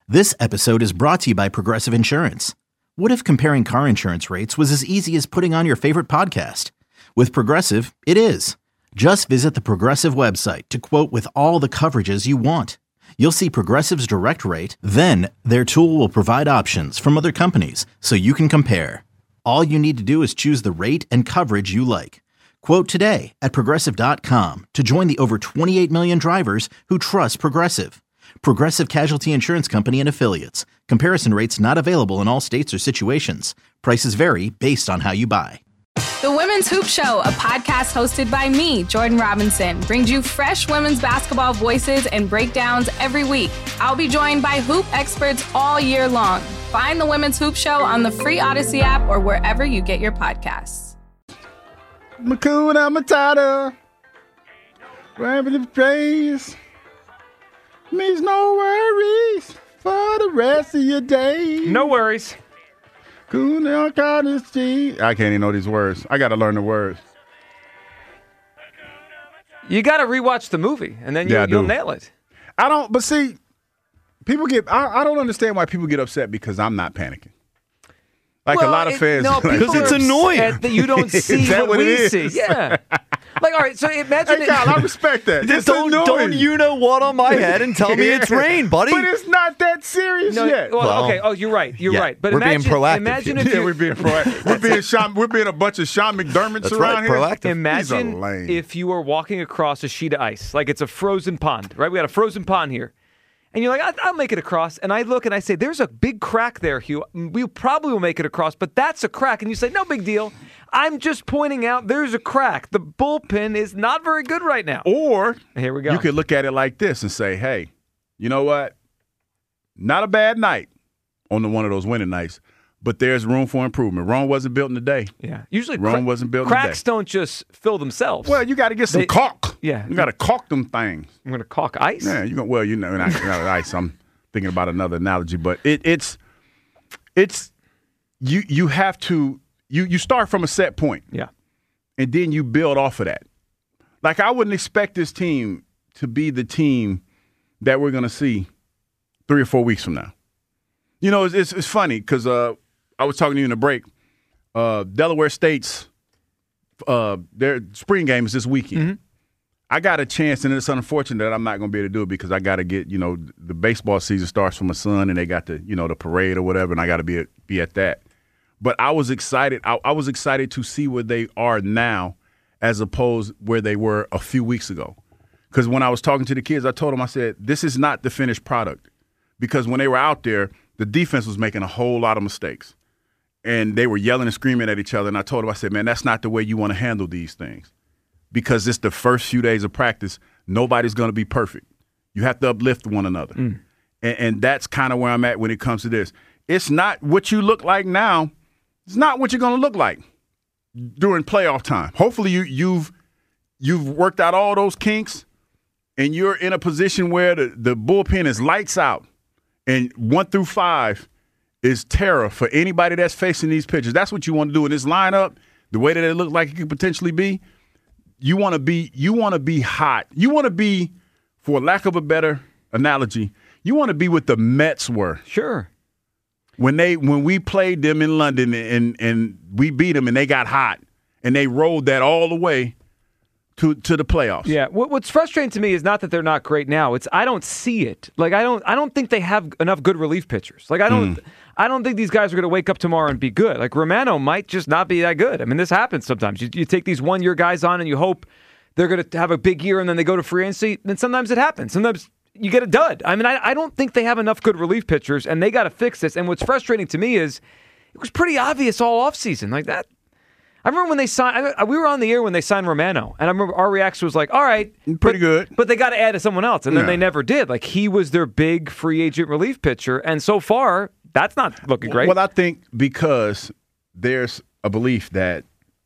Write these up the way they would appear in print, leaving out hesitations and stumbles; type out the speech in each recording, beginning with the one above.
This episode is brought to you by Progressive Insurance. What if comparing car insurance rates was as easy as putting on your favorite podcast? With Progressive, it is. Just visit the Progressive website to quote with all the coverages you want. You'll see Progressive's direct rate, then their tool will provide options from other companies so you can compare. All you need to do is choose the rate and coverage you like. Quote today at Progressive.com to join the over 28 million drivers who trust Progressive. Progressive Casualty Insurance Company and Affiliates. Comparison rates not available in all states or situations. Prices vary based on how you buy. The Women's Hoop Show, a podcast hosted by me, Jordan Robinson, brings you fresh women's basketball voices and breakdowns every week. I'll be joined by hoop experts all year long. Find the Women's Hoop Show on the free Odyssey app or wherever you get your podcasts. Makuna Matata, grabbing the praise. Means no worries for the rest of your day. No worries. I can't even know these words. I got to learn the words. You got to rewatch the movie, and then you'll nail it. But see, people get, I don't understand why people get upset because I'm not panicking. Like a lot of fans. No, because it's annoying that you don't see what we see. Yeah. Like, all right, so imagine hey, Kyle, I respect that. Don't you know what on my head and tell me it's rain, buddy? But it's not that serious yet. Well, okay. Oh, you're right. You're right. But we're being proactive. Imagine if we're being proactive. we're being a bunch of Sean McDermotts around here. Proactive. Imagine if you were walking across a sheet of ice, like it's a frozen pond, right? We got a frozen pond here. And you're like, I'll make it across. And I look and I say, there's a big crack there, Hugh. We probably will make it across, but that's a crack. And you say, no big deal. I'm just pointing out there's a crack. The bullpen is not very good right now. Or here we go. You could look at it like this and say, hey, you know what? Not a bad night on one of those winning nights, but there's room for improvement. Rome wasn't built in a day. Yeah. Usually Rome wasn't built in a day. Cracks don't just fill themselves. Well, you got to get some caulk. Yeah. You got to caulk them things. I'm going to caulk ice? Yeah, not ice. I'm thinking about another analogy, but it's you have to you start from a set point. Yeah. And then you build off of that. Like I wouldn't expect this team to be the team that we're going to see 3 or 4 weeks from now. You know, it's funny because I was talking to you in the break. Delaware State's their spring game is this weekend. Mm-hmm. I got a chance, and it's unfortunate that I'm not going to be able to do it because I got to get, the baseball season starts for my son, and they got the, the parade or whatever, and I got to be at that. But I was excited. I was excited to see where they are now as opposed where they were a few weeks ago. Because when I was talking to the kids, I told them, I said, this is not the finished product. Because when they were out there, the defense was making a whole lot of mistakes. And they were yelling and screaming at each other. And I told them, I said, man, that's not the way you want to handle these things. Because it's the first few days of practice. Nobody's going to be perfect. You have to uplift one another. Mm. And that's kind of where I'm at when it comes to this. It's not what you look like now. It's not what you're going to look like during playoff time. Hopefully you've worked out all those kinks and you're in a position where the bullpen is lights out and 1 through 5 is terror for anybody that's facing these pitchers. That's what you want to do in this lineup, the way that it looks like it could potentially be. You want to be hot. You want to be, for lack of a better analogy, you want to be what the Mets were. Sure. When we played them in London and we beat them and they got hot and they rolled that all the way to the playoffs. Yeah. What's frustrating to me is not that they're not great now. It's I don't see it. Like I don't think they have enough good relief pitchers. Like I don't think these guys are going to wake up tomorrow and be good. Like Romano might just not be that good. I mean, this happens sometimes. You take these 1-year guys on and you hope they're going to have a big year and then they go to free agency. And sometimes it happens. Sometimes you get a dud. I mean, I don't think they have enough good relief pitchers, and they got to fix this. And what's frustrating to me is it was pretty obvious all offseason like that. I remember when they signed, we were on the air when they signed Romano, and I remember our reaction was like, all right. Pretty good. But they got to add to someone else, and then they never did. Like, he was their big free agent relief pitcher, and so far, that's not looking great. Well, I think because there's a belief that,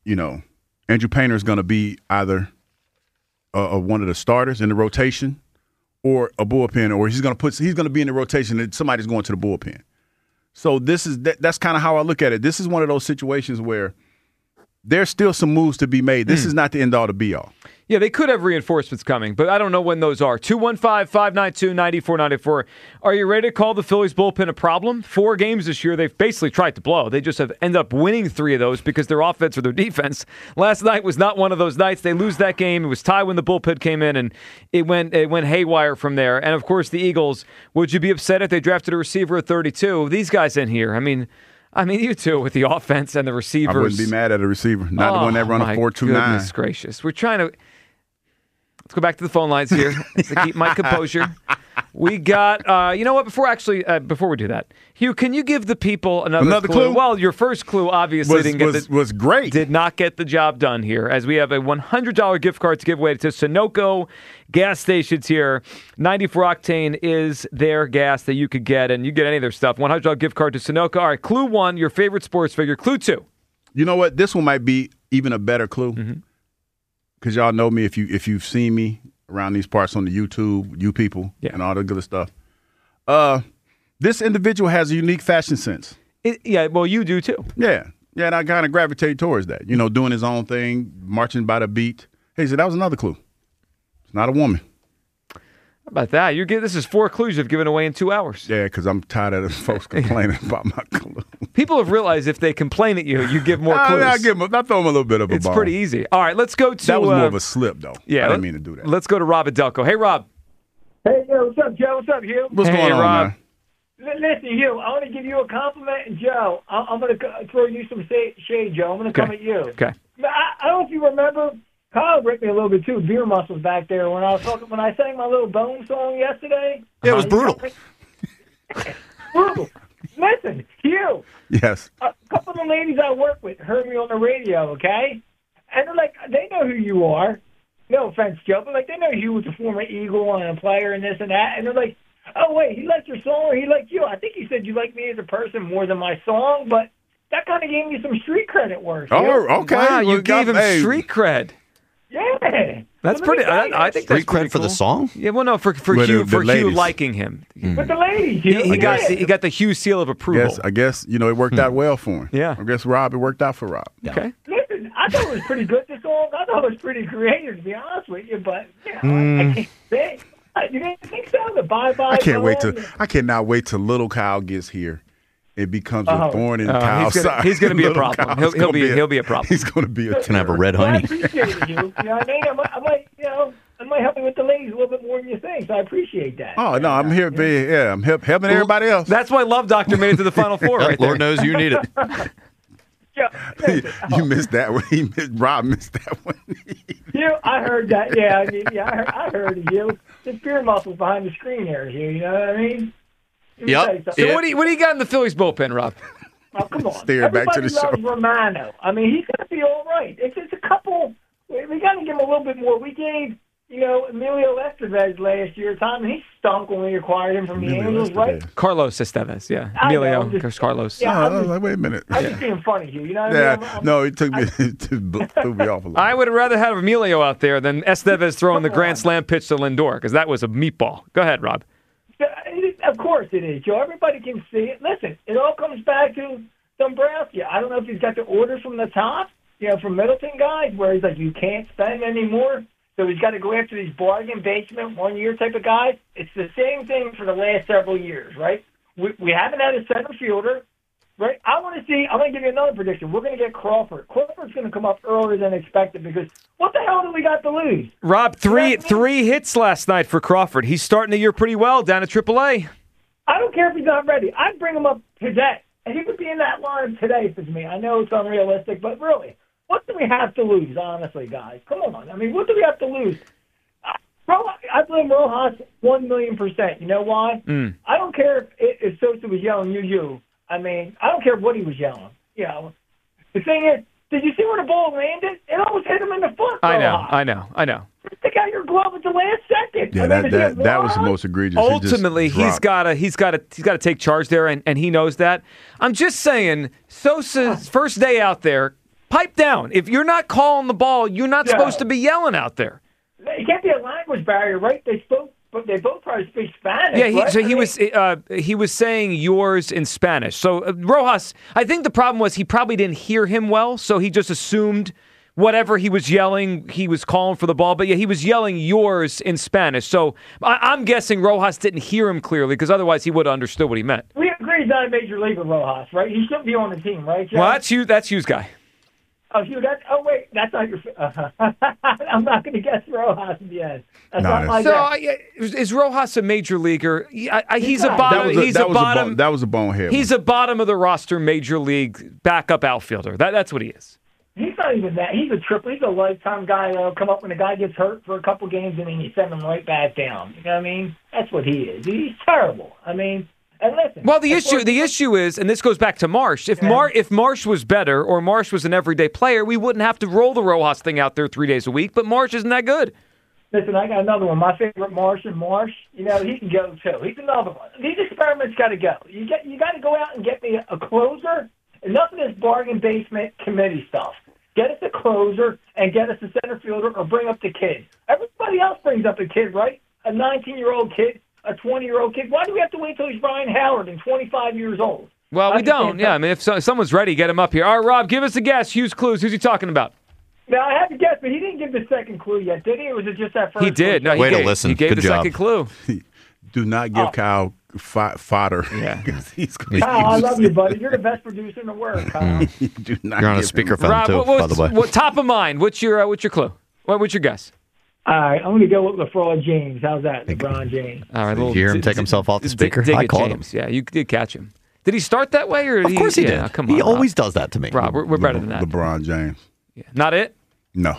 Andrew Painter is going to be either one of the starters in the rotation or a bullpen, or he's going to be in the rotation and somebody's going to the bullpen. So that's kind of how I look at it. This is one of those situations where there's still some moves to be made. This is not the end all to be all. Yeah, they could have reinforcements coming, but I don't know when those are. 215-592-9494. Are you ready to call the Phillies bullpen a problem? 4 games this year they've basically tried to blow. They just have ended up winning 3 of those because their offense or their defense. Last night was not one of those nights. They lose that game. It was tied when the bullpen came in, and it went haywire from there. And, of course, the Eagles, would you be upset if they drafted a receiver at 32? These guys in here, I mean, you too, with the offense and the receivers. I wouldn't be mad at a receiver. Not the one that run a 4.29. Goodness gracious. We're trying to... Let's go back to the phone lines here to keep my composure. We got, you know what, before we do that, Hugh, can you give the people another clue? Well, your first clue obviously was great. Did not get the job done here, as we have a $100 gift card to give away to Sunoco gas stations here. 94 Octane is their gas that you could get, and you get any of their stuff. $100 gift card to Sunoco. All right, clue 1, your favorite sports figure. Clue 2. You know what? This one might be even a better clue. Mm-hmm. Because y'all know me, if you've seen me around these parts on the YouTube, you people, and all the good stuff. This individual has a unique fashion sense. Well, you do too. Yeah, and I kind of gravitate towards that. You know, doing his own thing, marching by the beat. Hey, so that was another clue. It's not a woman. How about that? This is 4 clues you've given away in 2 hours. Yeah, because I'm tired of folks complaining about my clue. People have realized if they complain at you, you give more clues. I throw them a little bit of a bone. It's pretty easy. All right, let's go to... That was more of a slip, though. Yeah, I didn't mean to do that. Let's go to Rob Adelco. Hey, Rob. Hey, yo, what's up, Joe? What's up, Hugh? What's going on, Rob? man? Listen, Hugh, I want to give you a compliment, and Joe, I'm going to throw you some shade, Joe. I'm going to come at you. Okay. I don't know if you remember... Kyle ripped me a little bit too. Beer muscles back there when I sang my little Bone song yesterday. Yeah, it was brutal. Brutal. Listen, Hugh. Yes. A couple of the ladies I work with heard me on the radio, okay? And they're like, they know who you are. No offense, Joe, but like they know you was a former Eagle and a player and this and that. And they're like, oh wait, he liked your song or he liked you. I think he said you like me as a person more than my song, but that kind of gave me some street cred at work. Oh, okay. Wow, you gave him street cred. Yeah, that's pretty. I think that's street cred for cool. the song. Yeah, well, no, for Hugh liking him. With the ladies, he got the Hugh seal of approval. I guess it worked out well for him. Yeah, I guess it worked out for Rob. Yeah. Okay. Listen, I thought it was pretty good. This song, I thought it was pretty creative, to be honest with you. But I can't say. You didn't think so? The bye-bye. I cannot wait till little Kyle gets here. It becomes a thorn in Kyle's side. He's going to be a problem. He'll be a problem. He's going to be He's going to have a red honey. I appreciate it, you. You know what I mean? I might help you with the ladies a little bit more than you think. So I appreciate that. Oh no, I'm here. I'm helping everybody else. That's why Love Doctor made it to the Final Four. Right there. Lord knows you need it. You missed that one. Rob missed that one. I heard that. Yeah, I heard it. You. The beer muscles behind the screen there, Hugh. You know what I mean? Yep. So what do you got in the Phillies bullpen, Rob? Oh, come on. Steer back to the show. Everybody loves Romano. I mean, he's going to be all right. It's a couple. We got to give him a little bit more. We gave, Emilio Estevez last year time, and he stunk when we acquired him from the Angels, right? Carlos Estevez, yeah. Emilio, Carlos. Yeah, I was like, wait a minute. I'm just being funny here. You know what I mean? No, it took me threw me off a little. I would have rather have Emilio out there than Estevez throwing the grand slam pitch to Lindor, because that was a meatball. Go ahead, Rob. Of course it is, Joe. Everybody can see it. Listen, it all comes back to Dombrowski. I don't know if he's got the orders from the top, from Middleton guys, where he's like, you can't spend anymore. So he's got to go after these bargain basement 1-year type of guys. It's the same thing for the last several years, right? We haven't had a center fielder, right? I'm going to give you another prediction. We're going to get Crawford. Crawford's going to come up earlier than expected because what the hell do we got to lose? Rob, three hits last night for Crawford. He's starting the year pretty well down at AAA. I don't care if he's not ready. I'd bring him up today. And he would be in that line today for me. I know it's unrealistic, but really, what do we have to lose, honestly, guys? Come on. I mean, what do we have to lose? I blame Rojas 1,000,000%. You know why? I don't care if Sosa was yelling, you. I mean, I don't care what he was yelling. The thing is, did you see where the ball landed? It almost hit him in the foot. I know. Stick out your glove at the last second. Yeah, that was the most egregious. Ultimately, he's got to take charge there, and he knows that. I'm just saying, Sosa's first day out there, pipe down. If you're not calling the ball, you're not supposed to be yelling out there. It can't be a language barrier, right? They spoke but they both probably speak Spanish. Yeah, right? he was saying yours in Spanish. So Rojas, I think the problem was he probably didn't hear him well, so he just assumed whatever he was yelling, he was calling for the ball. But yeah, he was yelling yours in Spanish. So I'm guessing Rojas didn't hear him clearly because otherwise he would have understood what he meant. We agree he's not a major leaguer, Rojas, right? He shouldn't be on the team, right, Joe? Well, that's Hughes' guy. Oh, Hugh, wait, that's not your. I'm not going to guess Rojas in the end. That's not my guess. Is Rojas a major leaguer? He's a not. bottom. That was a bonehead. He's a bottom of the roster major league backup outfielder. That's what he is. He's not even that. He's a triple. He's a lifetime guy that'll come up when a guy gets hurt for a couple games and then you send him right back down. You know what I mean? That's what he is. He's terrible. I mean, and listen. Well, the issue is, and this goes back to Marsh. If Marsh was better or Marsh was an everyday player, we wouldn't have to roll the Rojas thing out there 3 days a week. But Marsh isn't that good. Listen, I got another one. My favorite Marsh, he can go too. He's another one. These experiments got to go. You got to go out and get me a closer. Enough of this bargain basement committee stuff. Get us a closer and get us a center fielder or bring up the kid. Everybody else brings up a kid, right? A 19-year-old kid, a 20-year-old kid. Why do we have to wait till he's Ryan Howard and 25 years old? Well, we don't. Yeah, I mean, if someone's ready, get him up here. All right, Rob, give us a guess. Hughes Clues. Who's he talking about? Now, I have to guess, but he didn't give the second clue yet, did he? Or was it just that first He did. clue? No, Way to listen. He gave Good the job. second clue. Do not give Kyle fodder. Yeah. He's gonna Kyle, I use love you, buddy. You're the best producer in the world, Kyle. Do not You're on a give him- speakerphone Rob, too, by the way. what top of mind? What's your clue? What's your guess? All right, I'm going to go with LeBron James. How's that, LeBron James? All right, Did you hear him take himself off the speaker? Dig I it, caught James. Yeah, you did catch him. Did he start that way, or Of course he did. Yeah, come on, He Rob. always does that to me. Rob, we're better than that. LeBron James. Yeah. Not it. No.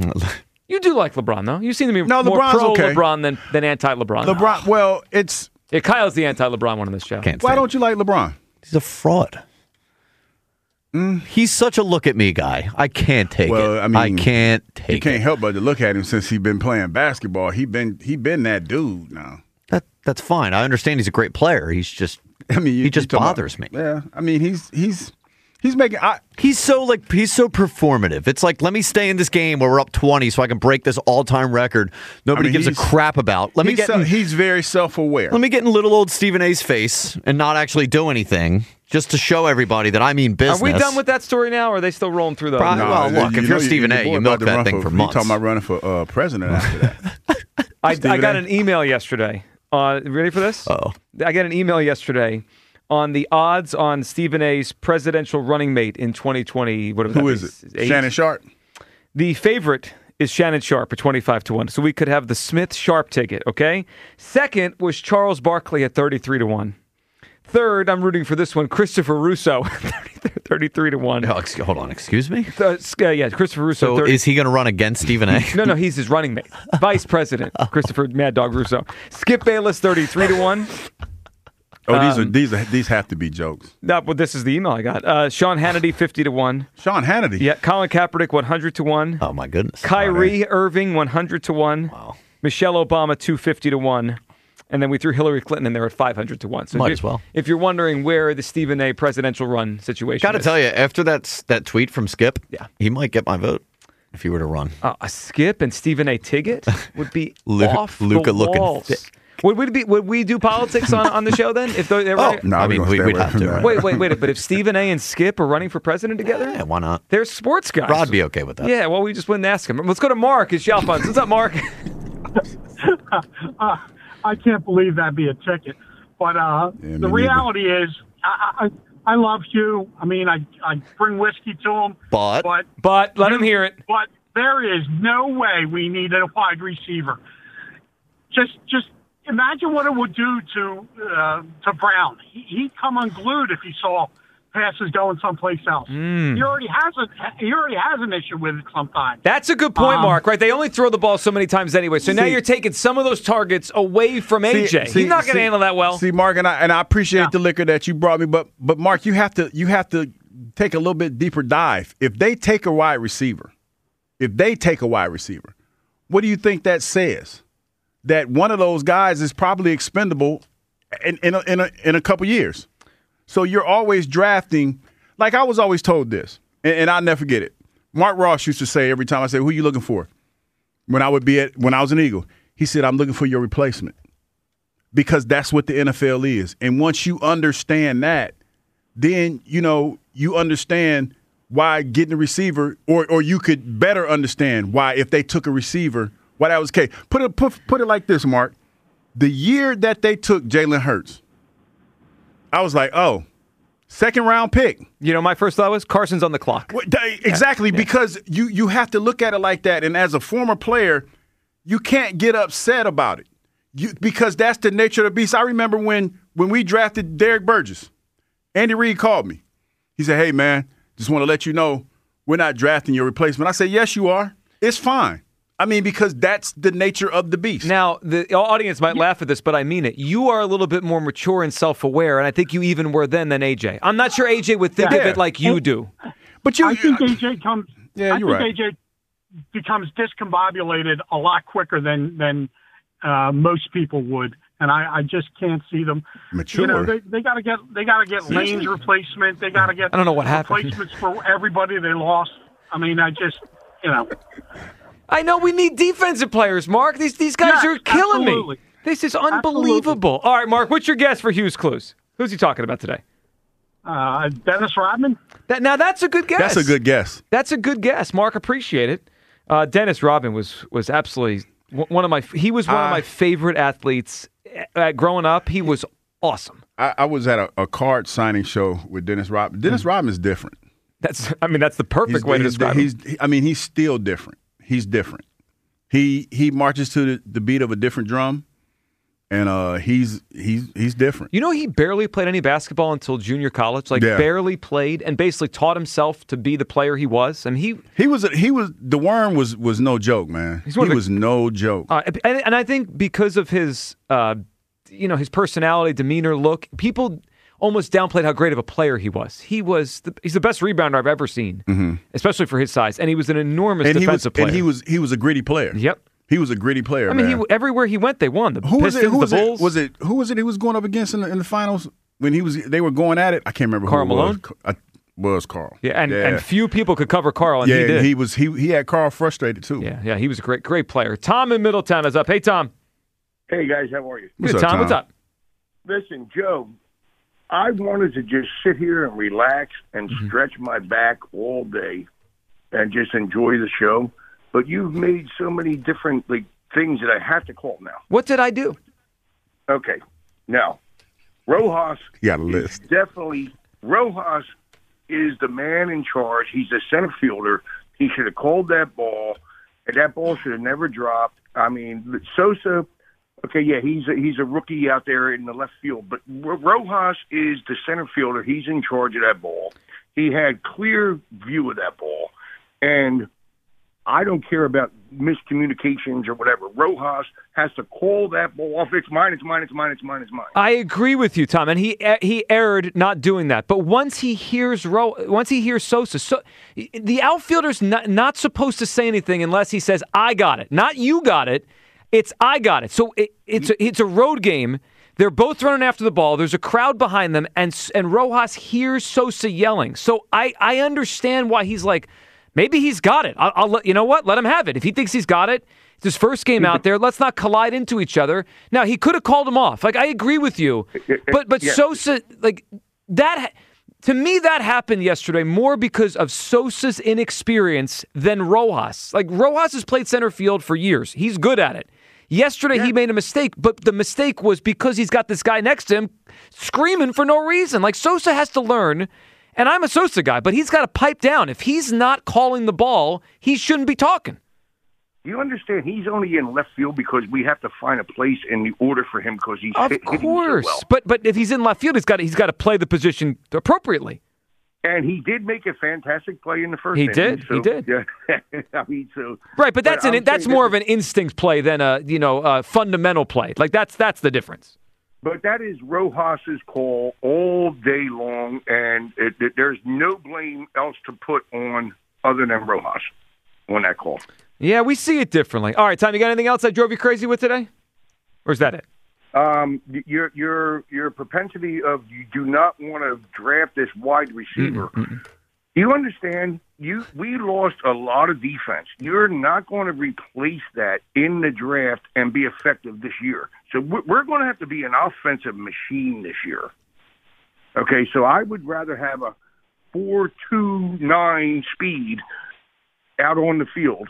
You do like LeBron, though. You seem to be No, more LeBron's pro okay. LeBron than anti-LeBron. LeBron. Well, it's. Yeah, Kyle's the anti-LeBron one on this show. Can't Why stand don't you like LeBron? He's a fraud. He's such a look at me guy. I can't take Well, it. I mean, I can't take You can't it. help but to look at him since he's been playing basketball. He been that dude now. That's fine. I understand he's a great player. He's just I mean, he just talking bothers me. Yeah, I mean, he's making. He's so performative. It's like, let me stay in this game where we're up 20 so I can break this all-time record nobody gives a crap about. He's very self-aware. Let me get in little old Stephen A's face and not actually do anything just to show everybody that I mean business. Are we done with that story now, or are they still rolling through those? Well, look, if you're Stephen A, you milk that thing for months. You talking about running for president after that? I got an email yesterday. Ready for this? Uh-oh. I got an email yesterday on the odds on Stephen A's presidential running mate in 2020. Who is it? Shannon Sharp? The favorite is Shannon Sharp at 25-1. So we could have the Smith-Sharp ticket, okay? Second was Charles Barkley at 33-1. Third, I'm rooting for this one, Christopher Russo, 33-1. Hold on, excuse me? Yeah, Christopher Russo. So is he going to run against Stephen A? No, he's his running mate. Vice President, Christopher Mad Dog Russo. Skip Bayless, 33-1. Oh, these have to be jokes. No, but this is the email I got. Sean Hannity, 50-1. Sean Hannity? Yeah, Colin Kaepernick, 100-1. Oh, my goodness. Kyrie Irving, 100-1. Wow. Michelle Obama, 250-1. And then we threw Hillary Clinton in there at 500-1. So Might as well. If you're wondering where the Stephen A. presidential run situation Got to is. tell you, after that tweet from Skip, Yeah. he might get my vote if he were to run. A Skip and Stephen A. Tiggett would be off Luka the looking walls. thick. Would we do politics on the show then? If they were, No, I mean, we'd have to. Right? Wait. But if Stephen A. and Skip are running for president together, Yeah, why not? they're sports guys. Rod'd be okay with that. Yeah, well, we just wouldn't ask him. Let's go to Mark at Chalfont. What's up, Mark? I can't believe that'd be a ticket. But the reality is, I love Hugh. I mean, I bring whiskey to him. But Let him hear it. But there is no way we need a wide receiver. Just imagine what it would do to Brown. He'd come unglued if he saw passes going someplace else. He already has an issue with it sometimes. That's a good point, Mark. Right? They only throw the ball so many times anyway. So now you're taking some of those targets away from AJ. He's not going to handle that well. See, Mark, and I appreciate the liquor that you brought me, but Mark, you have to take a little bit deeper dive. If they take a wide receiver, what do you think that says? That one of those guys is probably expendable in a couple years. So you're always drafting. Like I was always told this, and I'll never forget it. Mark Ross used to say every time I said, "Who are you looking for?" When I was an Eagle, He said, I'm looking for your replacement, because that's what the NFL is. And once you understand that, then, you understand why getting a receiver, or you could better understand why, if they took a receiver, why that was the case. Put it like this, Mark. The year that they took Jalen Hurts, I was like, oh, second-round pick. My first thought was Carson's on the clock. Exactly, because you have to look at it like that. And as a former player, you can't get upset about it, because that's the nature of the beast. I remember when we drafted Derek Burgess, Andy Reid called me. He said, hey, man, just want to let you know we're not drafting your replacement. I said, yes, you are. It's fine. I mean, because that's the nature of the beast. Now, the audience might laugh at this, but I mean it. You are a little bit more mature and self-aware, and I think you even were then than AJ. I'm not sure AJ would think of it like you do. But I think AJ comes. Yeah, you're right. AJ becomes discombobulated a lot quicker than most people would, and I just can't see them. Mature. They got to get Lane's replacement. They got to get I don't know what happened. Replacements for everybody they lost. I mean, I know we need defensive players, Mark. These guys are killing absolutely. me. This is unbelievable. Absolutely. All right, Mark, what's your guess for Hughes Clues? Who's he talking about today? Dennis Rodman. Now that's a good guess. That's a good guess. That's a good guess. Mark, appreciate it. Dennis Rodman was absolutely one of my favorite athletes growing up. He was awesome. I was at a card signing show with Dennis Rodman. Dennis Rodman is different. That's the perfect way to describe him. He's still different. He's different. He marches to the beat of a different drum, and he's different. He barely played any basketball until junior college. Barely played, and basically taught himself to be the player he was. And he was the worm was no joke, man. He was no joke. And I think because of his his personality, demeanor, look, people almost downplayed how great of a player he was. He's the best rebounder I've ever seen, especially for his size. And he was an enormous defensive player. And he was a gritty player. Yep. He was a gritty player. I mean, everywhere he went, they won. The Pistons, the Bulls. Who was it he was going up against in the finals when they were going at it? I can't remember. Karl who Malone? Was Karl. Yeah, and few people could cover Karl, and he did. He had Karl frustrated too. Yeah, he was a great player. Tom in Middletown is up. Hey, Tom. Hey guys, how are you? Good, Tom. What's up? Listen, Joe, I wanted to just sit here and relax and stretch my back all day and just enjoy the show. But you've made so many different things that I have to call now. What did I do? Okay. Now, Rojas Rojas is the man in charge. He's the center fielder. He should have called that ball, and that ball should have never dropped. I mean, Sosa, okay, yeah, he's a rookie out there in the left field, but Rojas is the center fielder. He's in charge of that ball. He had clear view of that ball, and I don't care about miscommunications or whatever. Rojas has to call that ball off. It's mine, it's mine, it's mine, it's mine, it's mine. I agree with you, Tom, and he erred not doing that. But once he hears Sosa, the outfielder's not supposed to say anything unless he says, I got it. Not you got it. It's I got it. So it's a road game. They're both running after the ball. There's a crowd behind them, and Rojas hears Sosa yelling. So I understand why he's like, maybe he's got it. I'll let you know what? Let him have it. If he thinks he's got it, it's his first game out there. Let's not collide into each other. Now he could have called him off. I agree with you, but yeah. Sosa that. To me, that happened yesterday more because of Sosa's inexperience than Rojas. Rojas has played center field for years. He's good at it. Yesterday, he made a mistake, but the mistake was because he's got this guy next to him screaming for no reason. Sosa has to learn, and I'm a Sosa guy, but he's got to pipe down. If he's not calling the ball, he shouldn't be talking. You understand? He's only in left field because we have to find a place in the order for him because he's hitting so well. But if he's in left field, he's got to play the position appropriately. And he did make a fantastic play in the first inning. He did. Yeah. I mean, right, but that's more of an instinct play than a fundamental play. That's the difference. But that is Rojas's call all day long, and there's no blame else to put on other than Rojas on that call. Yeah, we see it differently. All right, Tom, you got anything else I drove you crazy with today? Or is that it? Your propensity of you do not want to draft this wide receiver. You understand? We lost a lot of defense. You're not going to replace that in the draft and be effective this year. So we're going to have to be an offensive machine this year. Okay, so I would rather have a 4.29 speed out on the field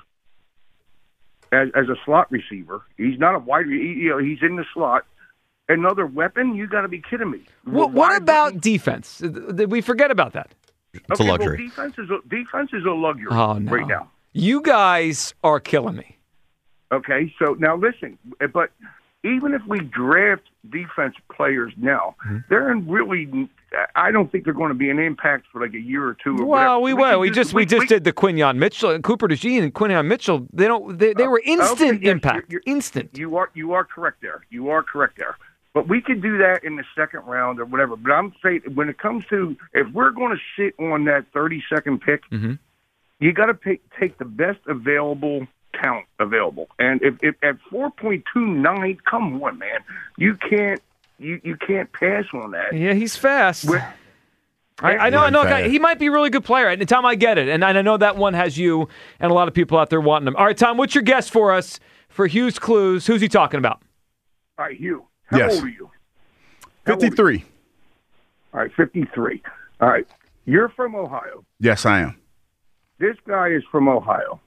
as a slot receiver. He's not a wide. He's in the slot. Another weapon? You got to be kidding me. What about defense? Did we forget about that? It's a luxury. Well, defense is a luxury right now. You guys are killing me. Okay, so now listen, but even if we draft defense players now, they're in really. I don't think they're going to be an impact for like a year or two. Well, we will. We just did the Quinyon Mitchell and Cooper DeJean and Quinyon Mitchell. They were instant impact. Instant. You are correct there. You are correct there. But we could do that in the second round or whatever. But I'm saying when it comes to if we're going to sit on that 32nd pick, you got to take the best available talent available. And if at 4.29, come on, man, you can't pass on that. Yeah, he's fast. I know. He might be a really good player. And Tom, I get it. And I know that one has you and a lot of people out there wanting him. All right, Tom, what's your guess for us for Hugh's Clues? Who's he talking about? All right, Hugh. How old are you? 53. All right, 53. All right. You're from Ohio. Yes, I am. This guy is from Ohio.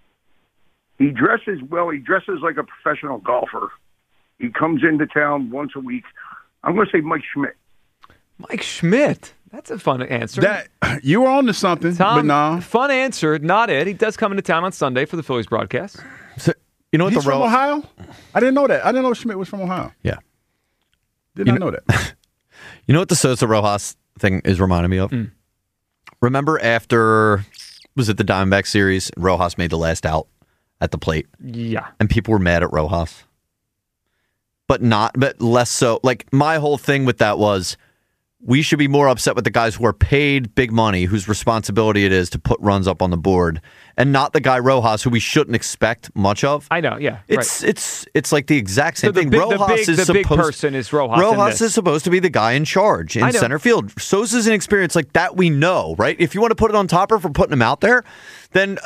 He dresses well. He dresses like a professional golfer. He comes into town once a week. I'm going to say Mike Schmidt. Mike Schmidt. That's a fun answer. You were on to something, Tom, but no. Fun answer, not it. He does come into town on Sunday for the Phillies broadcast. So, you know what He's from Ohio? I didn't know that. I didn't know Schmidt was from Ohio. Yeah. Did not know that. You know what the Sosa Rojas thing is reminding me of? Remember after, was it the Diamondback series, Rojas made the last out at the plate? Yeah. And people were mad at Rojas. But less so. Like, my whole thing with that was we should be more upset with the guys who are paid big money, whose responsibility it is to put runs up on the board, and not the guy Rojas, who we shouldn't expect much of. I know, yeah. It's like the exact same thing. The big person is Rojas. Rojas is supposed to be the guy in charge in center field. Sosa's an experience like that we know, right? If you want to put it on Topper for putting him out there, then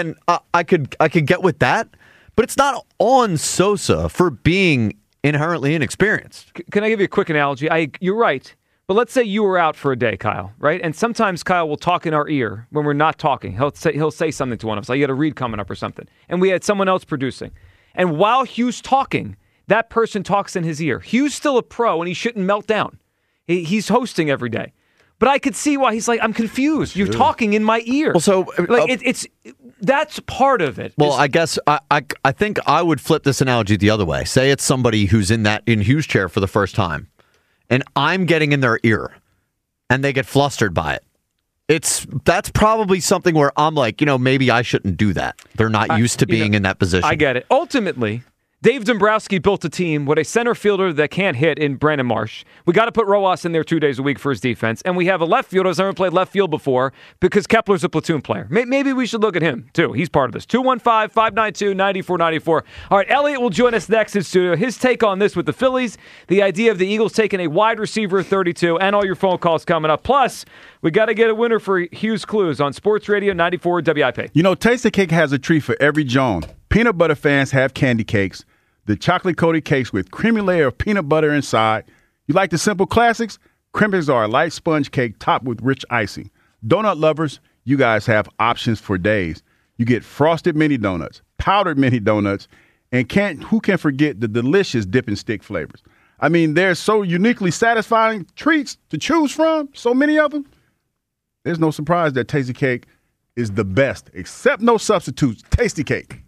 I could get with that. But it's not on Sosa for being inherently inexperienced. Can I give you a quick analogy? You're right. But let's say you were out for a day, Kyle, right? And sometimes Kyle will talk in our ear when we're not talking. He'll say something to one of us, like you had a read coming up or something. And we had someone else producing. And while Hugh's talking, that person talks in his ear. Hugh's still a pro and he shouldn't melt down. He's hosting every day. But I could see why he's like, I'm confused. You're talking in my ear. Well, so like that's part of it. Well, I guess I think I would flip this analogy the other way. Say it's somebody who's in Hugh's chair for the first time, and I'm getting in their ear, and they get flustered by it. That's probably something where I'm like, maybe I shouldn't do that. They're not used to being in that position. I get it. Ultimately, Dave Dombrowski built a team with a center fielder that can't hit in Brandon Marsh. We got to put Rojas in there 2 days a week for his defense. And we have a left fielder who's never played left field before because Kepler's a platoon player. Maybe we should look at him, too. He's part of this. 215-592-9494. All right, Elliot will join us next in studio. His take on this with the Phillies, the idea of the Eagles taking a wide receiver 32, and all your phone calls coming up. Plus, we got to get a winner for Hugh's Clues on Sports Radio 94 WIP. Tastykake has a treat for every Joan. Peanut butter fans have candy cakes. The chocolate-coated cakes with creamy layer of peanut butter inside. You like the simple classics? Crimpets are a light sponge cake topped with rich icing. Donut lovers, you guys have options for days. You get frosted mini donuts, powdered mini donuts, and who can forget the delicious dip and stick flavors? I mean, they're so uniquely satisfying treats to choose from, so many of them. There's no surprise that Tastykake is the best, except no substitutes. Tastykake.